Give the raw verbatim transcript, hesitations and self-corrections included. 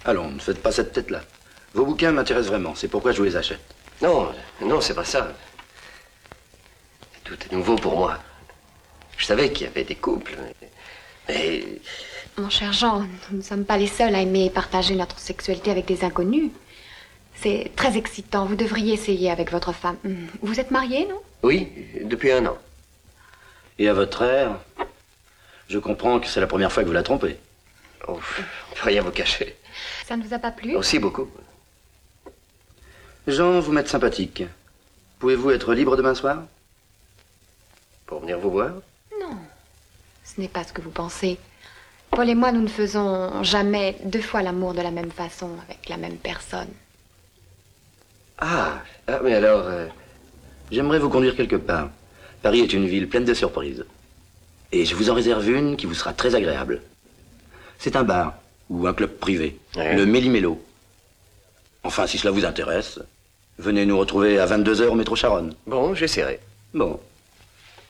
Allons, ne faites pas cette tête-là. Vos bouquins m'intéressent vraiment, c'est pourquoi je vous les achète. Non, non, c'est pas ça. Tout est nouveau pour moi. Je savais qu'il y avait des couples, mais... mais... Mon cher Jean, nous ne sommes pas les seuls à aimer partager notre sexualité avec des inconnus. C'est très excitant, vous devriez essayer avec votre femme. Vous êtes marié, non? Oui, depuis un an. Et à votre air, je comprends que c'est la première fois que vous la trompez. Oh, rien vous cacher. Ça ne vous a pas plu? Aussi beaucoup. Jean, vous m'êtes sympathique. Pouvez-vous être libre demain soir? Pour venir vous voir? Non, ce n'est pas ce que vous pensez. Paul et moi, nous ne faisons jamais deux fois l'amour de la même façon, avec la même personne. Ah, ah mais alors... Euh... J'aimerais vous conduire quelque part. Paris est une ville pleine de surprises. Et je vous en réserve une qui vous sera très agréable. C'est un bar, ou un club privé, ouais. Le Méli-Mélo. Enfin, si cela vous intéresse, venez nous retrouver à vingt-deux heures au métro Charonne. Bon, j'essaierai. Bon.